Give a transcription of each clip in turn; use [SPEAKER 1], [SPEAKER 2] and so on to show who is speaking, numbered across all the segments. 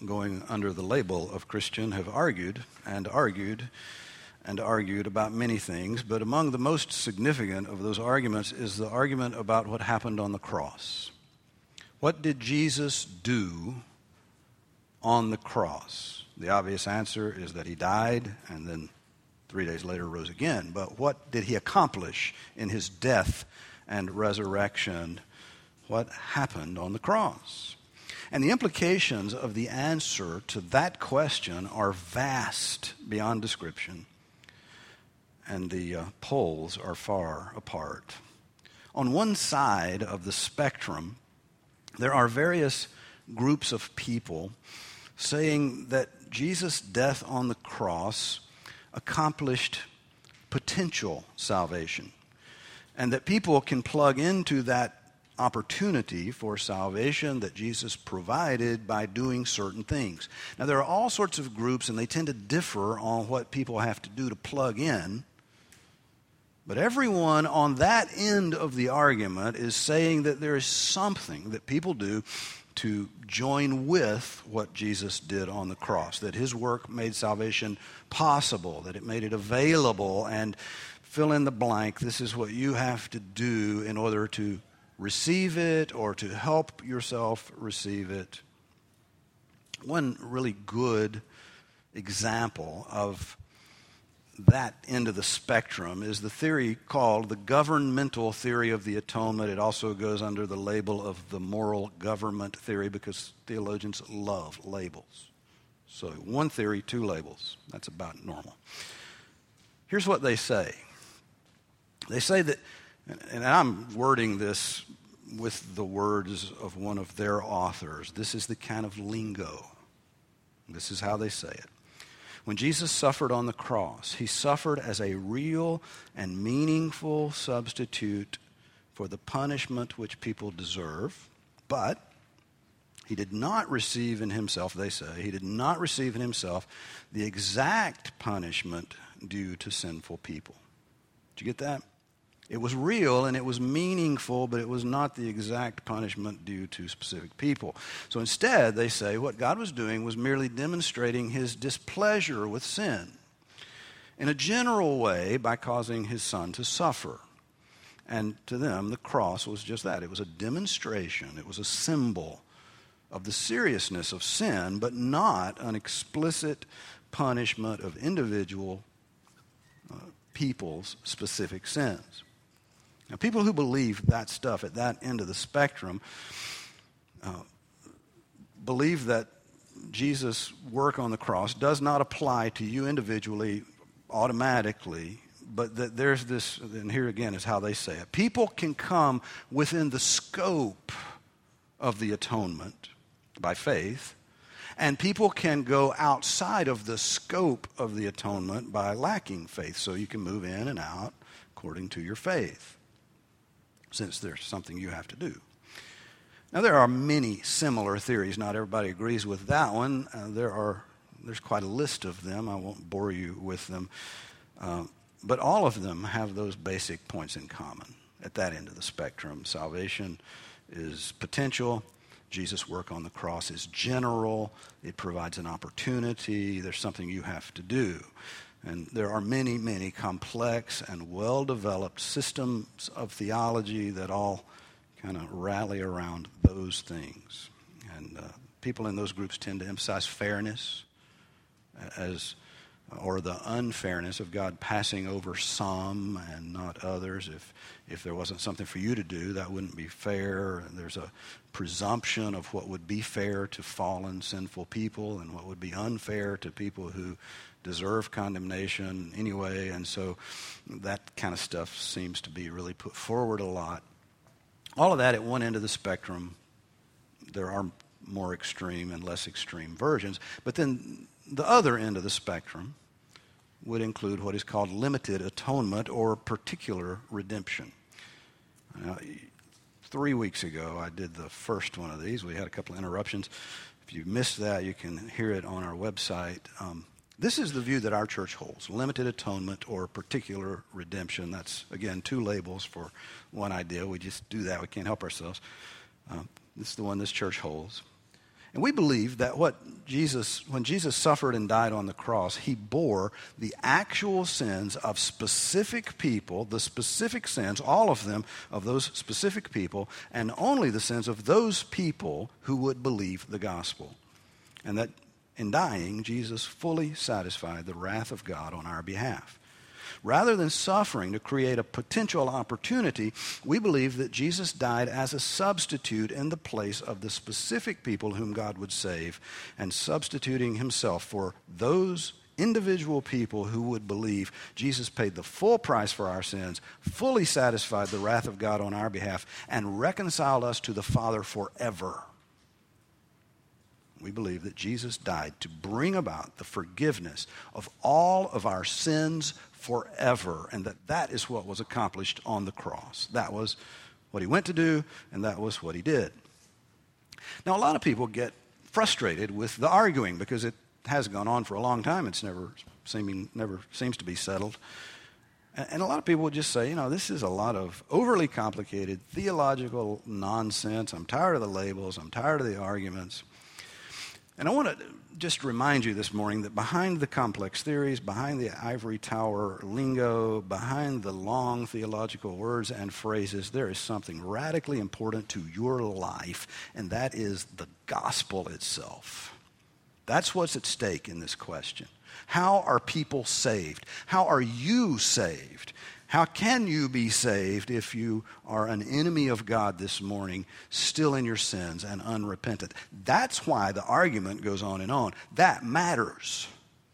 [SPEAKER 1] going under the label of Christian have argued and argued and argued about many things, but among the most significant of those arguments is the argument about what happened on the cross. What did Jesus do on the cross? The obvious answer is that he died and then 3 days later rose again. But what did he accomplish in his death and resurrection? What happened on the cross? And the implications of the answer to that question are vast beyond description, and the poles are far apart. On one side of the spectrum, there are various groups of people saying that Jesus' death on the cross accomplished potential salvation, and that people can plug into that opportunity for salvation that Jesus provided by doing certain things. Now, there are all sorts of groups, and they tend to differ on what people have to do to plug in. But everyone on that end of the argument is saying that there is something that people do to join with what Jesus did on the cross, that his work made salvation possible, that it made it available, and fill in the blank. This is what you have to do in order to receive it or to help yourself receive it. One really good example of that end of the spectrum is the theory called the governmental theory of the atonement. It also goes under the label of the moral government theory because theologians love labels. So one theory, two labels. That's about normal. Here's what they say. They say that, and I'm wording this with the words of one of their authors. This is the kind of lingo. This is how they say it. When Jesus suffered on the cross, he suffered as a real and meaningful substitute for the punishment which people deserve, but he did not receive in himself, they say, he did not receive in himself the exact punishment due to sinful people. Did you get that? It was real and it was meaningful, but it was not the exact punishment due to specific people. So instead, they say, what God was doing was merely demonstrating his displeasure with sin in a general way by causing his son to suffer. And to them, the cross was just that. It was a demonstration. It was a symbol of the seriousness of sin, but not an explicit punishment of individual people's specific sins. Now, people who believe that stuff at that end of the spectrum believe that Jesus' work on the cross does not apply to you individually automatically, but that there's this, and here again is how they say it. People can come within the scope of the atonement by faith, and people can go outside of the scope of the atonement by lacking faith. So you can move in and out according to your faith, since there's something you have to do. Now, there are many similar theories. Not everybody agrees with that one. There's quite a list of them. I won't bore you with them. But all of them have those basic points in common at that end of the spectrum. Salvation is potential. Jesus' work on the cross is general. It provides an opportunity. There's something you have to do. And there are many, many complex and well-developed systems of theology that all kind of rally around those things. And people in those groups tend to emphasize fairness or the unfairness of God passing over some and not others. If there wasn't something for you to do, that wouldn't be fair. And there's a presumption of what would be fair to fallen, sinful people and what would be unfair to people who deserve condemnation anyway. And so that kind of stuff seems to be really put forward a lot. All of that at one end of the spectrum. There are more extreme and less extreme versions. But then the other end of the spectrum would include what is called limited atonement or particular redemption. Now, 3 weeks ago, I did the first one of these. We had a couple of interruptions. If you missed that, you can hear it on our website. This is the view that our church holds, limited atonement or particular redemption. That's, again, two labels for one idea. We just do that. We can't help ourselves. This is the one this church holds. And we believe that what when Jesus suffered and died on the cross, he bore the actual sins of specific people, the specific sins, all of them, of those specific people, and only the sins of those people who would believe the gospel. And that in dying, Jesus fully satisfied the wrath of God on our behalf. Rather than suffering to create a potential opportunity, we believe that Jesus died as a substitute in the place of the specific people whom God would save, and substituting himself for those individual people who would believe. Jesus paid the full price for our sins, fully satisfied the wrath of God on our behalf, and reconciled us to the Father forever. We believe that Jesus died to bring about the forgiveness of all of our sins forever, and that is what was accomplished on the cross. That was what he went to do, and that was what he did. Now, a lot of people get frustrated with the arguing because it has gone on for a long time. It's never seems to be settled. And a lot of people would just say, this is a lot of overly complicated theological nonsense. I'm tired of the labels. I'm tired of the arguments. And I want to just remind you this morning that behind the complex theories, behind the ivory tower lingo, behind the long theological words and phrases, there is something radically important to your life, and that is the gospel itself. That's what's at stake in this question. How are people saved? How are you saved? How can you be saved if you are an enemy of God this morning, still in your sins and unrepentant? That's why the argument goes on and on. That matters.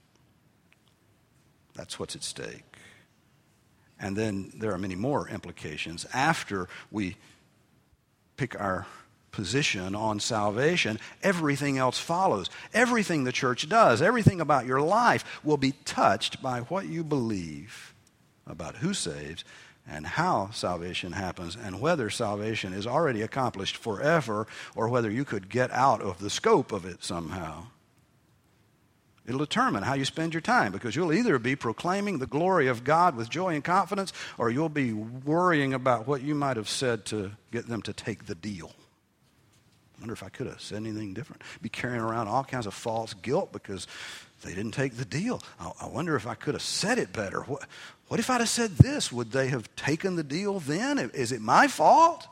[SPEAKER 1] That's what's at stake. And then there are many more implications. After we pick our position on salvation, everything else follows. Everything the church does, everything about your life will be touched by what you believe about who saves and how salvation happens and whether salvation is already accomplished forever or whether you could get out of the scope of it somehow. It'll determine how you spend your time, because you'll either be proclaiming the glory of God with joy and confidence, or you'll be worrying about what you might have said to get them to take the deal. I wonder if I could have said anything different. Be carrying around all kinds of false guilt because they didn't take the deal. I wonder if I could have said it better. What if I'd have said this? Would they have taken the deal then? Is it my fault?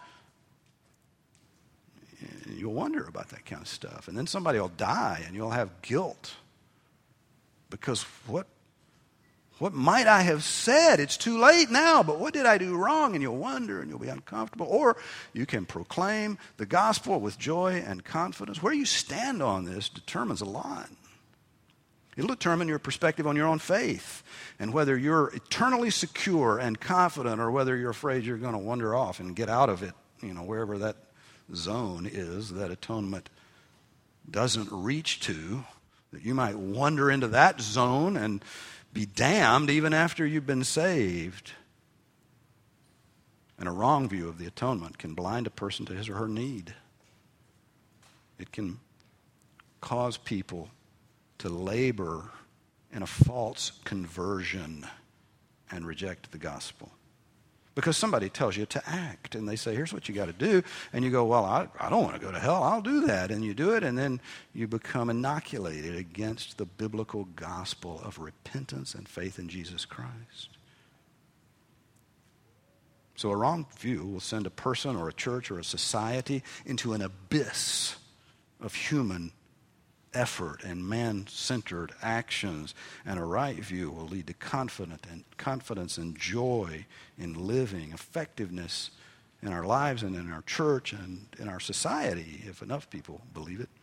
[SPEAKER 1] You'll wonder about that kind of stuff. And then somebody will die and you'll have guilt. Because what might I have said? It's too late now, but what did I do wrong? And you'll wonder and you'll be uncomfortable. Or you can proclaim the gospel with joy and confidence. Where you stand on this determines a lot. It'll determine your perspective on your own faith and whether you're eternally secure and confident or whether you're afraid you're going to wander off and get out of it, wherever that zone is that atonement doesn't reach to, that you might wander into that zone and be damned even after you've been saved. And a wrong view of the atonement can blind a person to his or her need. It can cause people to labor in a false conversion and reject the gospel. Because somebody tells you to act, and they say, here's what you got to do. And you go, well, I don't want to go to hell. I'll do that. And you do it, and then you become inoculated against the biblical gospel of repentance and faith in Jesus Christ. So a wrong view will send a person or a church or a society into an abyss of human effort and man-centered actions, and a right view will lead to confidence and joy in living, effectiveness in our lives and in our church and in our society, if enough people believe it.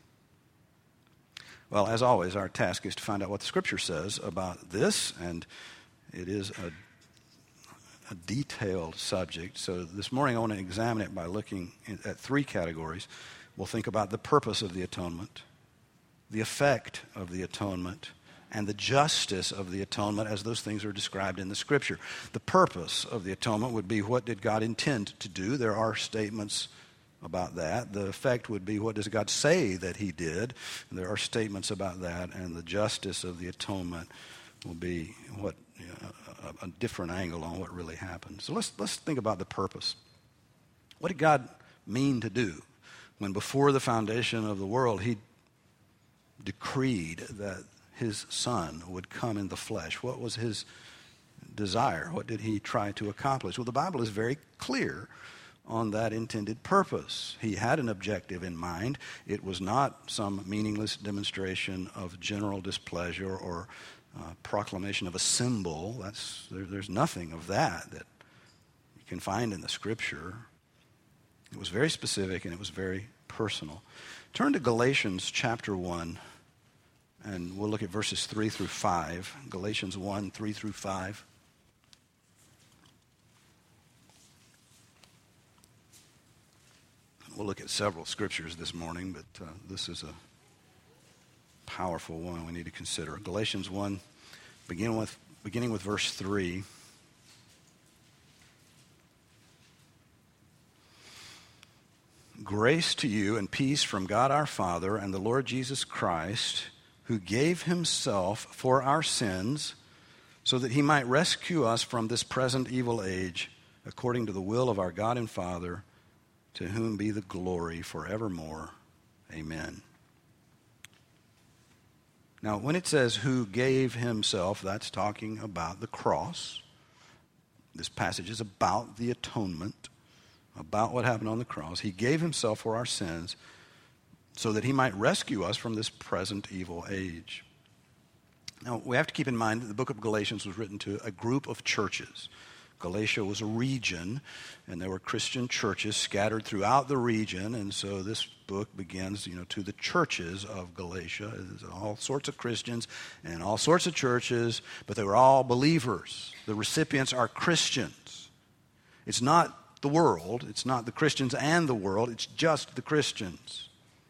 [SPEAKER 1] Well, as always, our task is to find out what the Scripture says about this, and it is a detailed subject. So this morning I want to examine it by looking at three categories. We'll think about the purpose of the atonement, the effect of the atonement, and the justice of the atonement as those things are described in the Scripture. The purpose of the atonement would be, what did God intend to do? There are statements about that. The effect would be, what does God say that he did? And there are statements about that. And the justice of the atonement will be a different angle on what really happened. So let's think about the purpose. What did God mean to do when before the foundation of the world he decreed that his Son would come in the flesh? What was his desire? What did he try to accomplish? Well, the Bible is very clear on that intended purpose. He had an objective in mind. It was not some meaningless demonstration of general displeasure or proclamation of a symbol. There's nothing of that you can find in the Scripture. It was very specific and it was very personal. Turn to Galatians chapter 1, and we'll look at verses 3 through 5. Galatians 1, 3 through 5. We'll look at several scriptures this morning, but this is a powerful one we need to consider. Galatians 1, beginning with verse 3. Grace to you and peace from God our Father and the Lord Jesus Christ, who gave himself for our sins so that he might rescue us from this present evil age, according to the will of our God and Father, to whom be the glory forevermore. Amen. Now, when it says who gave himself, that's talking about the cross. This passage is about the atonement, about what happened on the cross. He gave himself for our sins so that he might rescue us from this present evil age. Now, we have to keep in mind that the book of Galatians was written to a group of churches. Galatia was a region, and there were Christian churches scattered throughout the region, and so this book begins, to the churches of Galatia. There's all sorts of Christians and all sorts of churches, but they were all believers. The recipients are Christians. It's not the world. It's not the Christians and the world. It's just the Christians.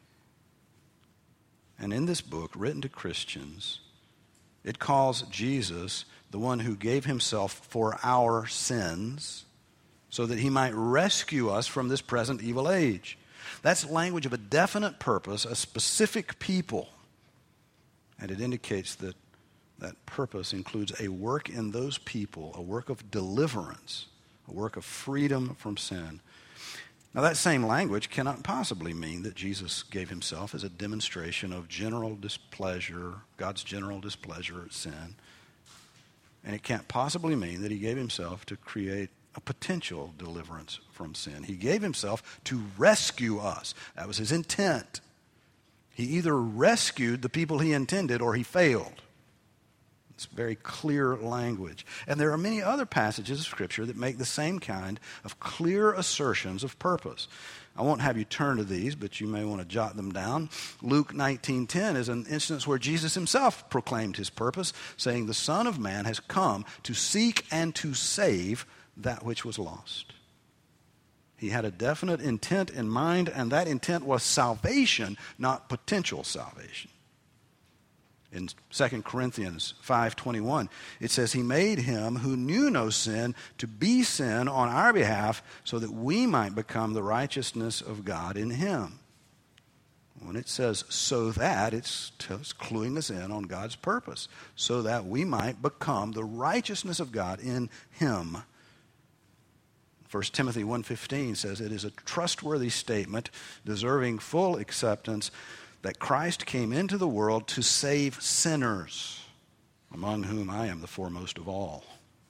[SPEAKER 1] And in this book, written to Christians, it calls Jesus the one who gave himself for our sins so that he might rescue us from this present evil age. That's language of a definite purpose, a specific people. And it indicates that that purpose includes a work in those people, a work of deliverance, a work of freedom from sin. Now, that same language cannot possibly mean that Jesus gave himself as a demonstration of general displeasure, God's general displeasure at sin. And it can't possibly mean that he gave himself to create a potential deliverance from sin. He gave himself to rescue us. That was his intent. He either rescued the people he intended or he failed. It's very clear language. And there are many other passages of Scripture that make the same kind of clear assertions of purpose. I won't have you turn to these, but you may want to jot them down. Luke 19:10 is an instance where Jesus himself proclaimed his purpose, saying, "The Son of Man has come to seek and to save that which was lost." He had a definite intent in mind, and that intent was salvation, not potential salvation. In 2 Corinthians 5:21, it says, "He made him who knew no sin to be sin on our behalf so that we might become the righteousness of God in him." When it says "so that," it's cluing us in on God's purpose, so that we might become the righteousness of God in him. 1 Timothy 1:15 says, "It is a trustworthy statement, deserving full acceptance, that Christ came into the world to save sinners, among whom I am the foremost of all."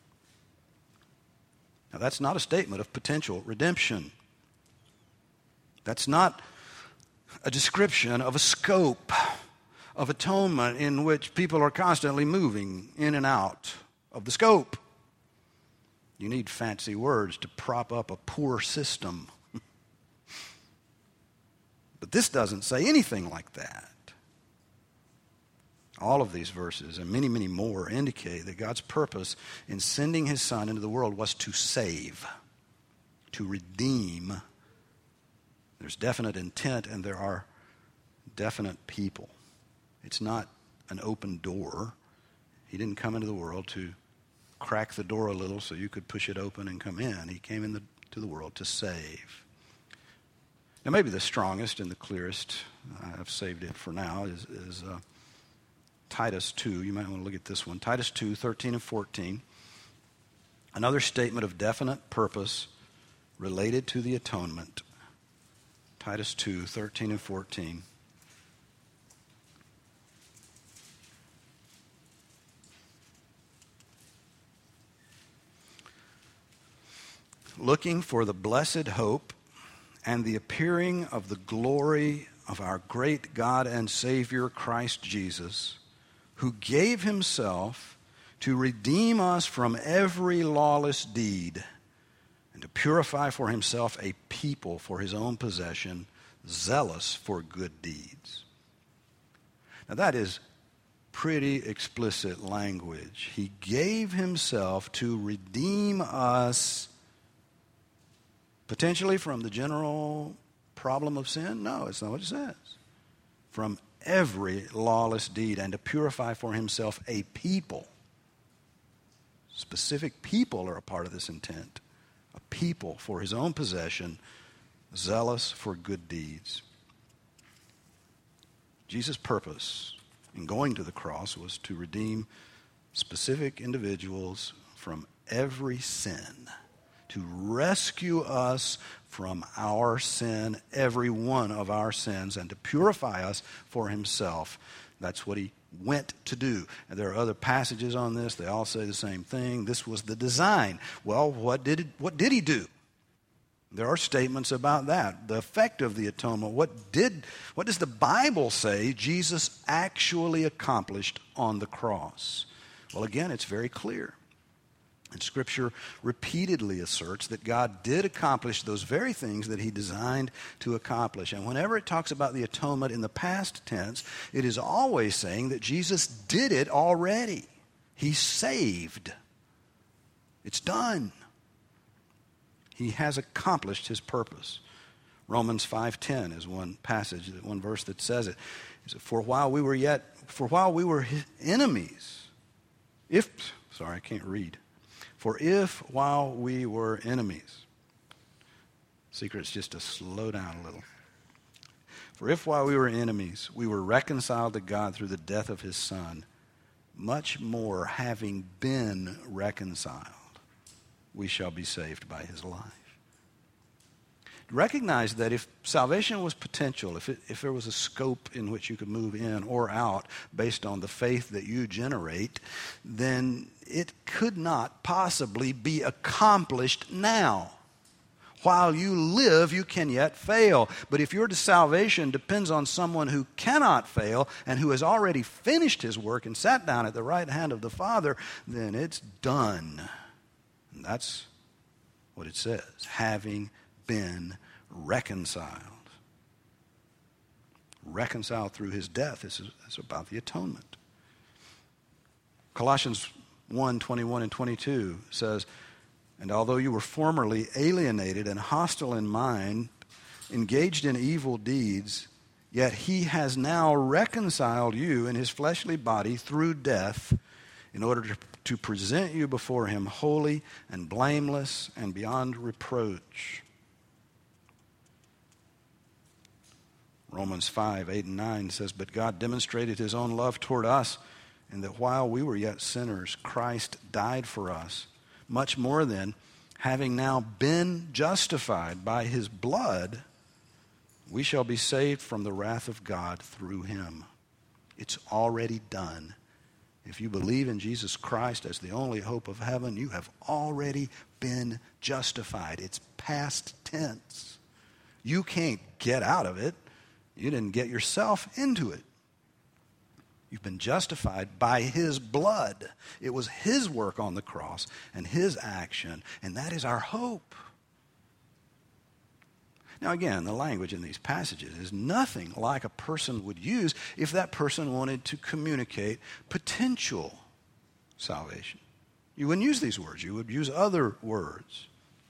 [SPEAKER 1] Now, that's not a statement of potential redemption. That's not a description of a scope of atonement in which people are constantly moving in and out of the scope. You need fancy words to prop up a poor system. But this doesn't say anything like that. All of these verses and many, many more indicate that God's purpose in sending his Son into the world was to save, to redeem. There's definite intent and there are definite people. It's not an open door. He didn't come into the world to crack the door a little so you could push it open and come in. He came into the world to save. Now, maybe the strongest and the clearest, I've saved it for now, is Titus 2. You might want to look at this one. Titus 2, 13 and 14. Another statement of definite purpose related to the atonement. Titus 2, 13 and 14. looking for the blessed hope and the appearing of the glory of our great God and Savior, Christ Jesus, who gave himself to redeem us from every lawless deed and to purify for himself a people for his own possession, zealous for good deeds. Now that is pretty explicit language. He gave himself to redeem us potentially from the general problem of sin? No, it's not what it says. From every lawless deed and to purify for himself a people. Specific people are a part of this intent. A people for his own possession, zealous for good deeds. Jesus' purpose in going to the cross was to redeem specific individuals from every sin, to rescue us from our sin, every one of our sins, and to purify us for himself. That's what he went to do. And there are other passages on this. They all say the same thing. This was the design. Well, what did he do? There are statements about that. The effect of the atonement. What does the Bible say Jesus actually accomplished on the cross? Well, again, it's very clear. And Scripture repeatedly asserts that God did accomplish those very things that he designed to accomplish. And whenever it talks about the atonement in the past tense, it is always saying that Jesus did it already. He saved. It's done. He has accomplished his purpose. Romans 5:10 is one passage, one verse that says it. He said, For while we were his enemies, For if while we were enemies, secret's just to slow down a little. For if while we were enemies, we were reconciled to God through the death of his Son, much more having been reconciled, we shall be saved by his life. Recognize that if salvation was potential, if there was a scope in which you could move in or out based on the faith that you generate, then it could not possibly be accomplished now. While you live, you can yet fail. But if your salvation depends on someone who cannot fail and who has already finished his work and sat down at the right hand of the Father, then it's done. And that's what it says, having been reconciled. Reconciled through his death. This is about the atonement. Colossians 1:21 and 22 says, And although you were formerly alienated and hostile in mind, engaged in evil deeds, yet he has now reconciled you in his fleshly body through death in order to present you before him holy and blameless and beyond reproach. Romans 5:8 and 9 says, But God demonstrated his own love toward us, in that while we were yet sinners, Christ died for us. Much more then, having now been justified by his blood, we shall be saved from the wrath of God through him. It's already done. If you believe in Jesus Christ as the only hope of heaven, you have already been justified. It's past tense. You can't get out of it. You didn't get yourself into it. You've been justified by his blood. It was his work on the cross and his action, and that is our hope. Now again, the language in these passages is nothing like a person would use if that person wanted to communicate potential salvation. You wouldn't use these words. You would use other words.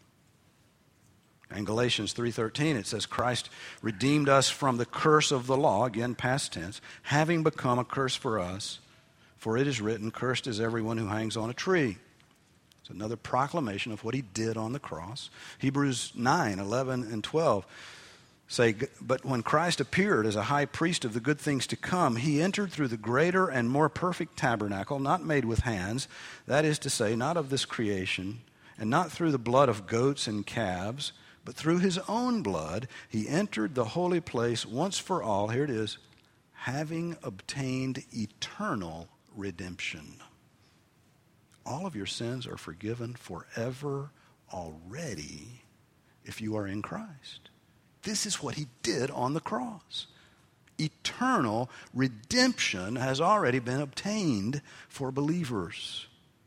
[SPEAKER 1] In Galatians 3:13, it says, Christ redeemed us from the curse of the law, again past tense, having become a curse for us. For it is written, Cursed is everyone who hangs on a tree. It's another proclamation of what he did on the cross. Hebrews 9:11 and 12 say, But when Christ appeared as a high priest of the good things to come, he entered through the greater and more perfect tabernacle, not made with hands, that is to say, not of this creation, and not through the blood of goats and calves, but through his own blood, he entered the holy place once for all, here it is, having obtained eternal redemption. All of your sins are forgiven forever already if you are in Christ. This is what he did on the cross. Eternal redemption has already been obtained for believers.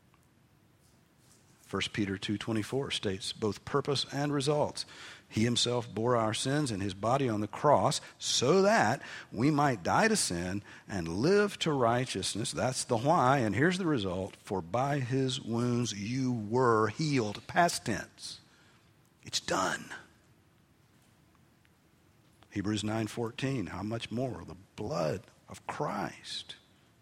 [SPEAKER 1] 1 Peter 2:24 states both purpose and results. He himself bore our sins in his body on the cross so that we might die to sin and live to righteousness. That's the why, and here's the result. For by his wounds you were healed. Past tense. It's done. Hebrews 9:14, how much more? The blood of Christ,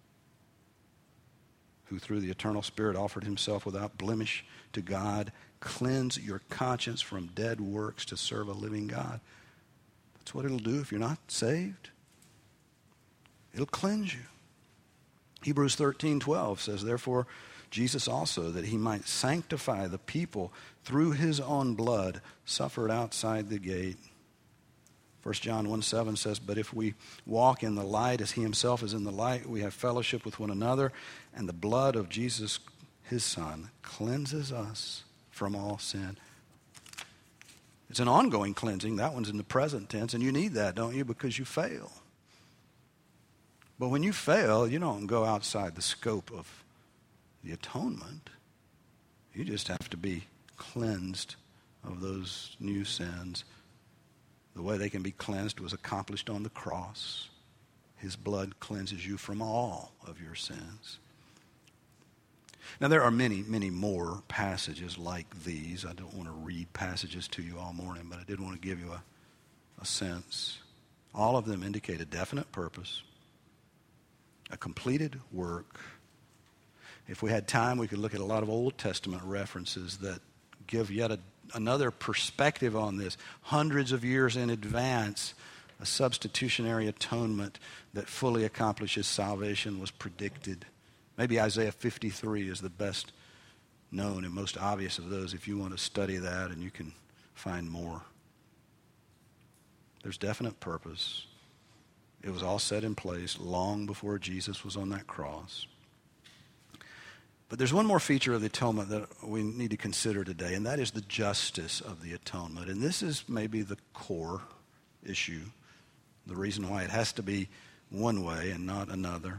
[SPEAKER 1] who through the eternal Spirit offered himself without blemish to God, cleanse your conscience from dead works to serve a living God. That's what it'll do if you're not saved. It'll cleanse you. Hebrews 13:12 says, therefore, Jesus also, that he might sanctify the people through his own blood, suffered outside the gate. 1 John 1:7 says, but if we walk in the light as he himself is in the light, we have fellowship with one another, and the blood of Jesus, his Son, cleanses us from all sin. It's an ongoing cleansing. That one's in the present tense, and you need that, don't you? Because you fail. But when you fail, you don't go outside the scope of the atonement. You just have to be cleansed of those new sins. The way they can be cleansed was accomplished on the cross. His blood cleanses you from all of your sins. Now, there are many, many more passages like these. I don't want to read passages to you all morning, but I did want to give you a sense. All of them indicate a definite purpose, a completed work. If we had time, we could look at a lot of Old Testament references that give yet another perspective on this. Hundreds of years in advance, a substitutionary atonement that fully accomplishes salvation was predicted. Maybe Isaiah 53 is the best known and most obvious of those if you want to study that, and you can find more. There's definite purpose. It was all set in place long before Jesus was on that cross. But there's one more feature of the atonement that we need to consider today, and that is the justice of the atonement. And this is maybe the core issue, the reason why it has to be one way and not another.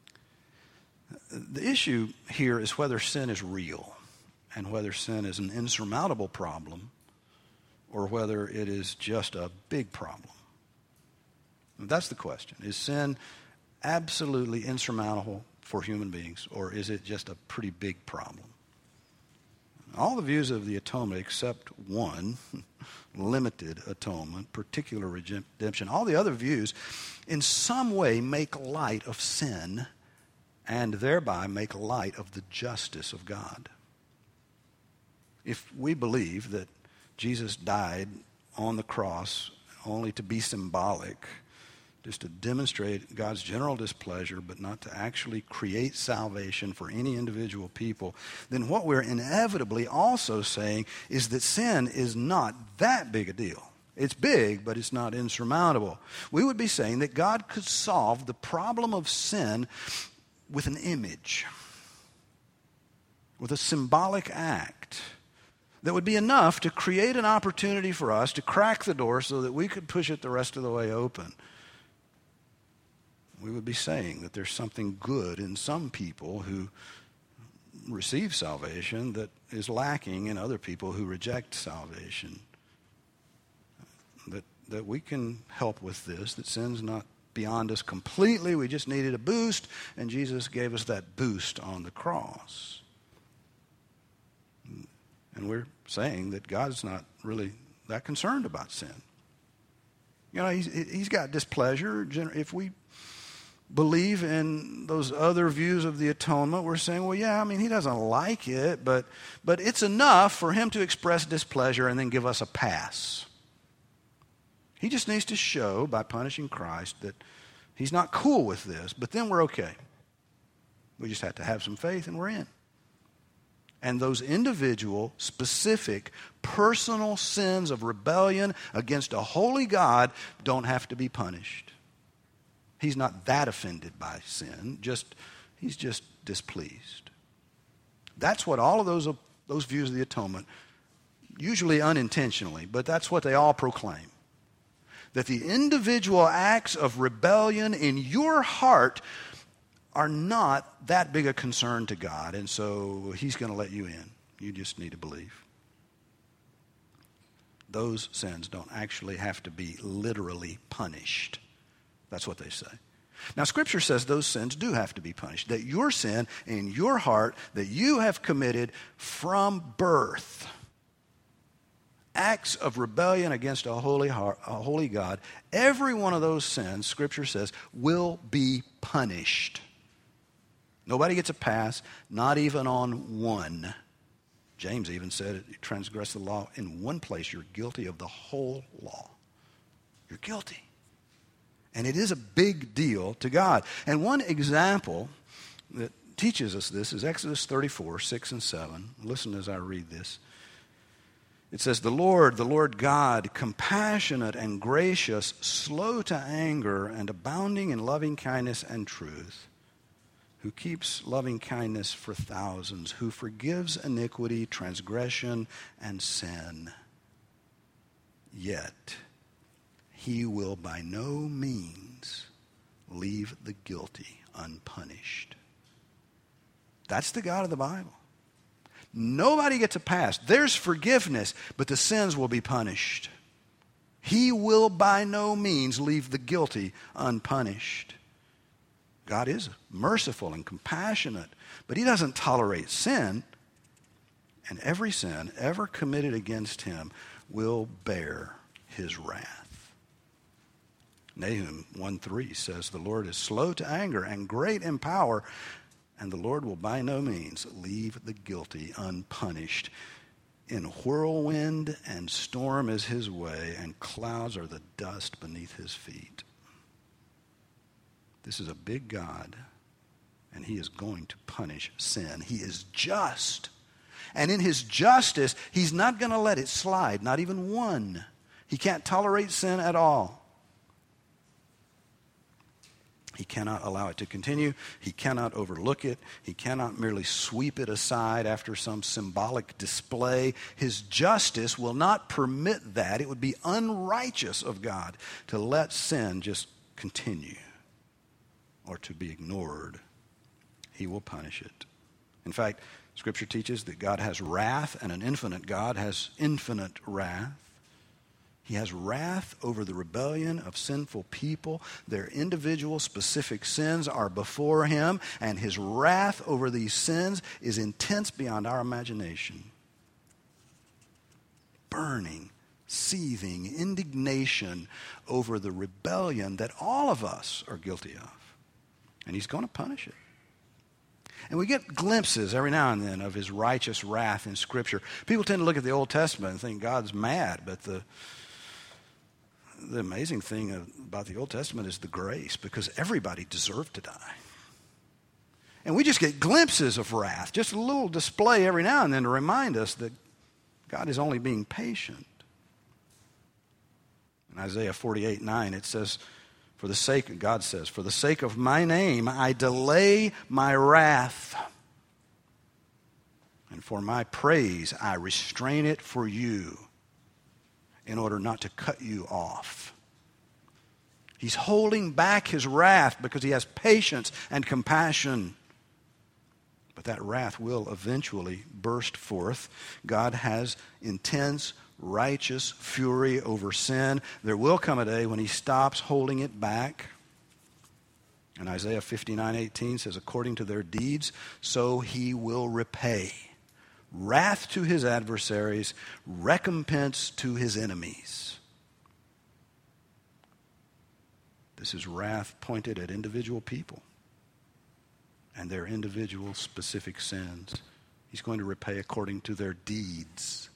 [SPEAKER 1] The issue here is whether sin is real and whether sin is an insurmountable problem or whether it is just a big problem. That's the question. Is sin absolutely insurmountable for human beings, or is it just a pretty big problem? All the views of the atonement except one, limited atonement, particular redemption, all the other views in some way make light of sin and thereby make light of the justice of God. If we believe that Jesus died on the cross only to be symbolic, just to demonstrate God's general displeasure, but not to actually create salvation for any individual people, then what we're inevitably also saying is that sin is not that big a deal. It's big, but it's not insurmountable. We would be saying that God could solve the problem of sin with an image, with a symbolic act that would be enough to create an opportunity for us to crack the door so that we could push it the rest of the way open. We would be saying that there's something good in some people who receive salvation that is lacking in other people who reject salvation. That we can help with this, that sin's not beyond us completely. We just needed a boost, and Jesus gave us that boost on the cross. And we're saying that God's not really that concerned about sin. You know, he's got displeasure. If we believe in those other views of the atonement, we're saying, well, yeah, I mean, he doesn't like it, but it's enough for him to express displeasure and then give us a pass. He just needs to show by punishing Christ that he's not cool with this, but then we're okay. We just have to have some faith and we're in. And those individual, specific, personal sins of rebellion against a holy God don't have to be punished. He's not that offended by sin, he's just displeased. That's what all of those views of the atonement usually unintentionally, but that's what they all proclaim. That the individual acts of rebellion in your heart are not that big a concern to God, and so He's going to let you in. You just need to believe. Those sins don't actually have to be literally punished. That's what they say. Now, Scripture says those sins do have to be punished. That your sin in your heart that you have committed from birth, acts of rebellion against a holy God, every one of those sins, Scripture says, will be punished. Nobody gets a pass, not even on one. James even said, if you transgress the law in one place, you're guilty of the whole law. You're guilty. And it is a big deal to God. And one example that teaches us this is Exodus 34, 6 and 7. Listen as I read this. It says, the Lord God, compassionate and gracious, slow to anger, and abounding in loving kindness and truth, who keeps loving kindness for thousands, who forgives iniquity, transgression, and sin. Yet He will by no means leave the guilty unpunished. That's the God of the Bible. Nobody gets a pass. There's forgiveness, but the sins will be punished. He will by no means leave the guilty unpunished. God is merciful and compassionate, but He doesn't tolerate sin, and every sin ever committed against Him will bear His wrath. Nahum 1:3 says, the Lord is slow to anger and great in power, and the Lord will by no means leave the guilty unpunished. In whirlwind and storm is His way, and clouds are the dust beneath His feet. This is a big God, and He is going to punish sin. He is just. And in His justice, He's not going to let it slide, not even one. He can't tolerate sin at all. He cannot allow it to continue. He cannot overlook it. He cannot merely sweep it aside after some symbolic display. His justice will not permit that. It would be unrighteous of God to let sin just continue or to be ignored. He will punish it. In fact, Scripture teaches that God has wrath, and an infinite God has infinite wrath. He has wrath over the rebellion of sinful people. Their individual specific sins are before Him, and His wrath over these sins is intense beyond our imagination. Burning, seething indignation over the rebellion that all of us are guilty of. And He's going to punish it. And we get glimpses every now and then of His righteous wrath in Scripture. People tend to look at the Old Testament and think God's mad, but the amazing thing about the Old Testament is the grace, because everybody deserved to die. And we just get glimpses of wrath, just a little display every now and then to remind us that God is only being patient. In Isaiah 48:9, it says, God says, for the sake of my name, I delay my wrath. And for my praise, I restrain it for you in order not to cut you off. He's holding back His wrath because He has patience and compassion. But that wrath will eventually burst forth. God has intense, righteous fury over sin. There will come a day when He stops holding it back. And Isaiah 59:18 says, according to their deeds, so He will repay. Wrath to His adversaries, recompense to His enemies. This is wrath pointed at individual people and their individual specific sins. He's going to repay according to their deeds.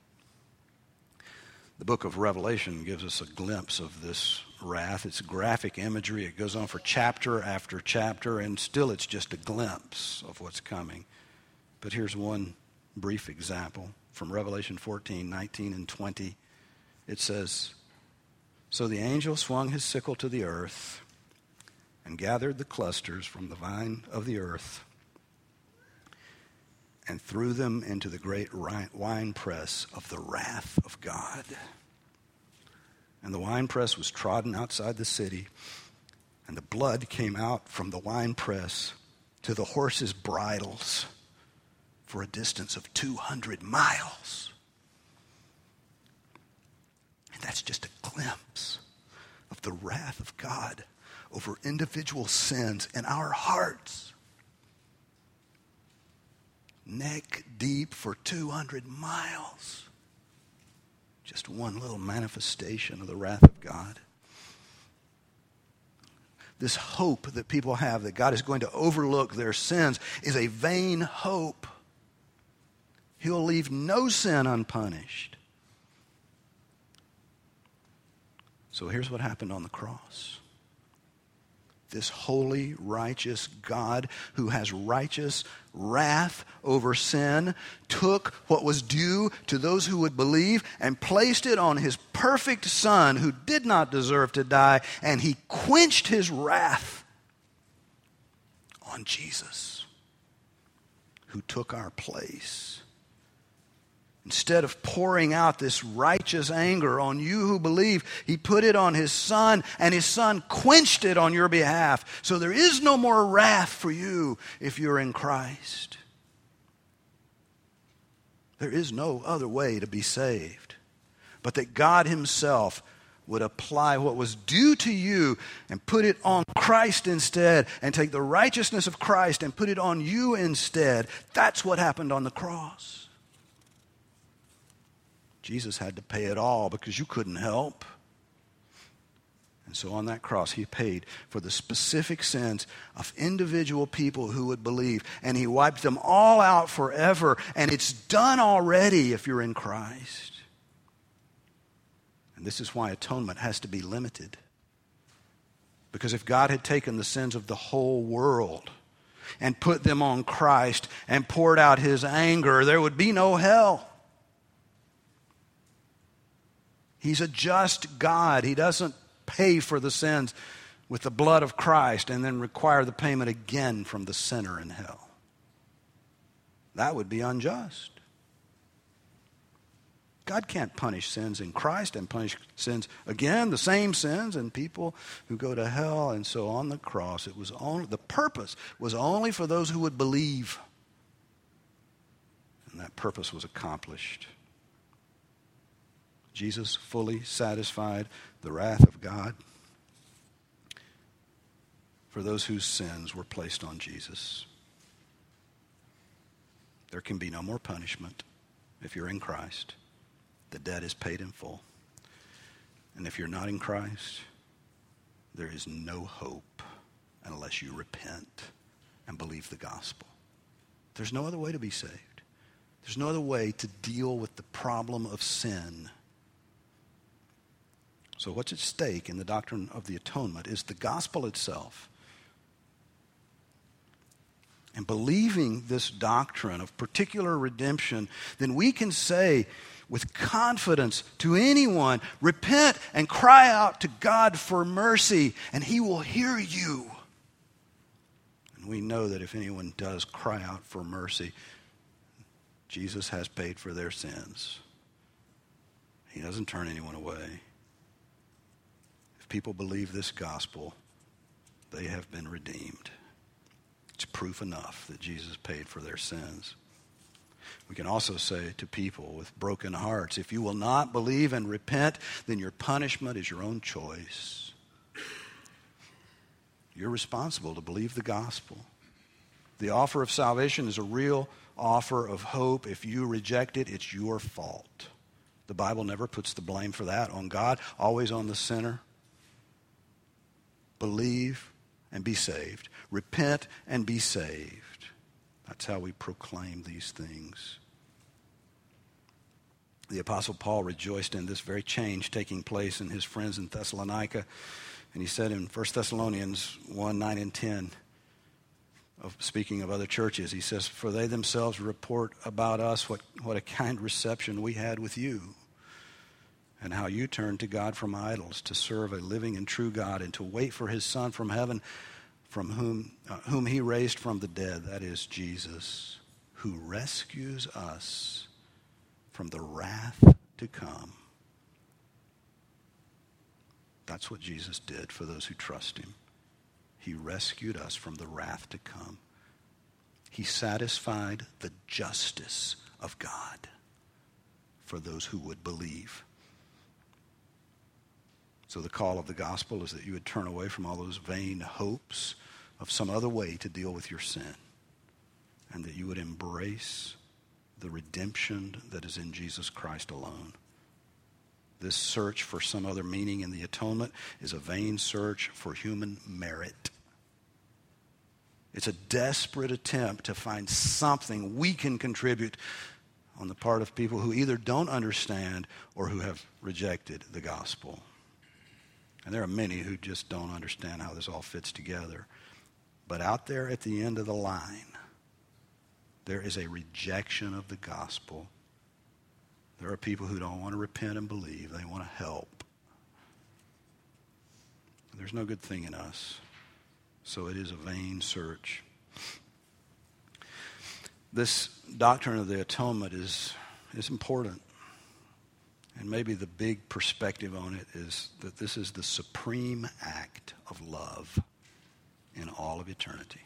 [SPEAKER 1] The book of Revelation gives us a glimpse of this wrath. It's graphic imagery. It goes on for chapter after chapter, and still it's just a glimpse of what's coming. But here's one brief example from Revelation 14:19 and 20. It says, so the angel swung his sickle to the earth and gathered the clusters from the vine of the earth and threw them into the great winepress of the wrath of God. And the winepress was trodden outside the city, and the blood came out from the winepress to the horses' bridles for a distance of 200 miles. And that's just a glimpse of the wrath of God over individual sins in our hearts. Neck deep for 200 miles. Just one little manifestation of the wrath of God. This hope that people have that God is going to overlook their sins is a vain hope. He'll leave no sin unpunished. So here's what happened on the cross. This holy, righteous God who has righteous wrath over sin took what was due to those who would believe and placed it on his perfect Son who did not deserve to die, and he quenched his wrath on Jesus who took our place. Instead of pouring out this righteous anger on you who believe, he put it on his Son, and his Son quenched it on your behalf. So there is no more wrath for you if you're in Christ. There is no other way to be saved, but that God himself would apply what was due to you and put it on Christ instead, and take the righteousness of Christ and put it on you instead. That's what happened on the cross. Jesus had to pay it all because you couldn't help. And so on that cross, he paid for the specific sins of individual people who would believe. And he wiped them all out forever. And it's done already if you're in Christ. And this is why atonement has to be limited. Because if God had taken the sins of the whole world and put them on Christ and poured out his anger, there would be no hell. He's a just God. He doesn't pay for the sins with the blood of Christ and then require the payment again from the sinner in hell. That would be unjust. God can't punish sins in Christ and punish sins again, the same sins, and people who go to hell. And so on the cross, it was only, the purpose was only for those who would believe. And that purpose was accomplished. Jesus fully satisfied the wrath of God for those whose sins were placed on Jesus. There can be no more punishment if you're in Christ. The debt is paid in full. And if you're not in Christ, there is no hope unless you repent and believe the gospel. There's no other way to be saved. There's no other way to deal with the problem of sin. So what's at stake in the doctrine of the atonement is the gospel itself. And believing this doctrine of particular redemption, then we can say with confidence to anyone, repent and cry out to God for mercy, and he will hear you. And we know that if anyone does cry out for mercy, Jesus has paid for their sins. He doesn't turn anyone away. People believe this gospel, they have been redeemed. It's proof enough that Jesus paid for their sins. We can also say to people with broken hearts, if you will not believe and repent, then your punishment is your own choice. You're responsible to believe the gospel. The offer of salvation is a real offer of hope. If you reject it, it's your fault. The Bible never puts the blame for that on God, always on the sinner. Believe and be saved. Repent and be saved. That's how we proclaim these things. The Apostle Paul rejoiced in this very change taking place in his friends in Thessalonica. And he said in 1 Thessalonians 1, 9 and 10, speaking of other churches, he says, for they themselves report about us what a kind reception we had with you, and how you turned to God from idols to serve a living and true God and to wait for his Son from heaven, from whom he raised from the dead, that is Jesus, who rescues us from the wrath to come. That's what Jesus did for those who trust him. He rescued us from the wrath to come. He satisfied the justice of God for those who would believe. So the call of the gospel is that you would turn away from all those vain hopes of some other way to deal with your sin, and that you would embrace the redemption that is in Jesus Christ alone. This search for some other meaning in the atonement is a vain search for human merit. It's a desperate attempt to find something we can contribute on the part of people who either don't understand or who have rejected the gospel. And there are many who just don't understand how this all fits together. But out there at the end of the line, there is a rejection of the gospel. There are people who don't want to repent and believe. They want to help. There's no good thing in us. So it is a vain search. This doctrine of the atonement is important. And maybe the big perspective on it is that this is the supreme act of love in all of eternity.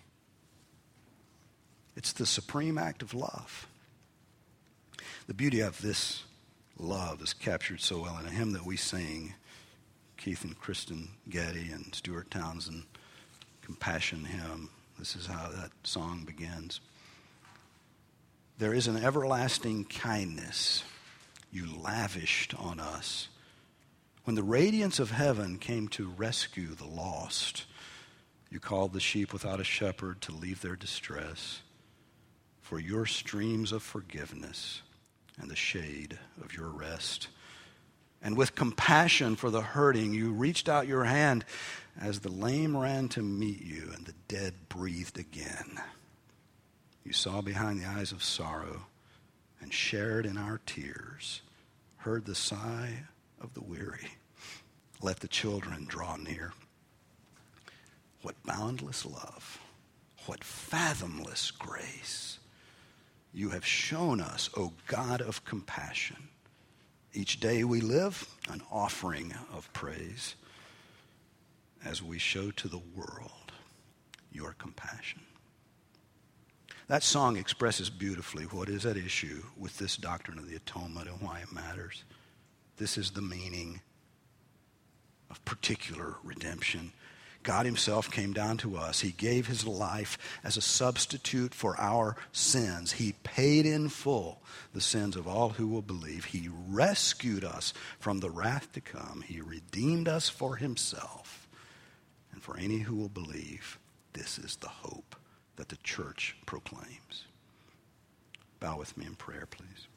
[SPEAKER 1] It's the supreme act of love. The beauty of this love is captured so well in a hymn that we sing, Keith and Kristen Getty and Stuart Townsend, Compassion Hymn. This is how that song begins. There is an everlasting kindness you lavished on us. When the radiance of heaven came to rescue the lost, you called the sheep without a shepherd to leave their distress for your streams of forgiveness and the shade of your rest. And with compassion for the hurting, you reached out your hand as the lame ran to meet you and the dead breathed again. You saw behind the eyes of sorrow and shared in our tears, heard the sigh of the weary. Let the children draw near. What boundless love, what fathomless grace you have shown us, O God of compassion. Each day we live an offering of praise as we show to the world your compassion. That song expresses beautifully what is at issue with this doctrine of the atonement and why it matters. This is the meaning of particular redemption. God himself came down to us. He gave his life as a substitute for our sins. He paid in full the sins of all who will believe. He rescued us from the wrath to come. He redeemed us for himself. And for any who will believe, this is the hope that the church proclaims. Bow with me in prayer, please.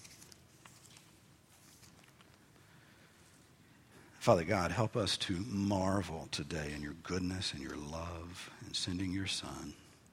[SPEAKER 1] Father God, help us to marvel today in your goodness and your love in sending your Son.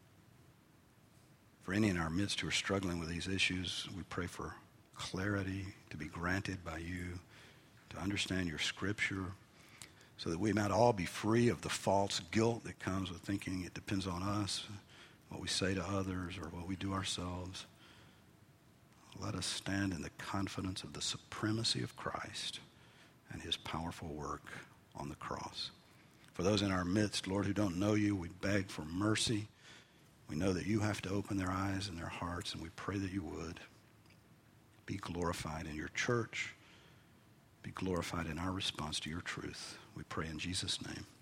[SPEAKER 1] For any in our midst who are struggling with these issues, we pray for clarity to be granted by you, to understand your Scripture, so that we might all be free of the false guilt that comes with thinking it depends on us, what we say to others or what we do ourselves. Let us stand in the confidence of the supremacy of Christ and his powerful work on the cross. For those in our midst, Lord, who don't know you, we beg for mercy. We know that you have to open their eyes and their hearts, and we pray that you would. Be glorified in your church. Be glorified in our response to your truth. We pray in Jesus' name.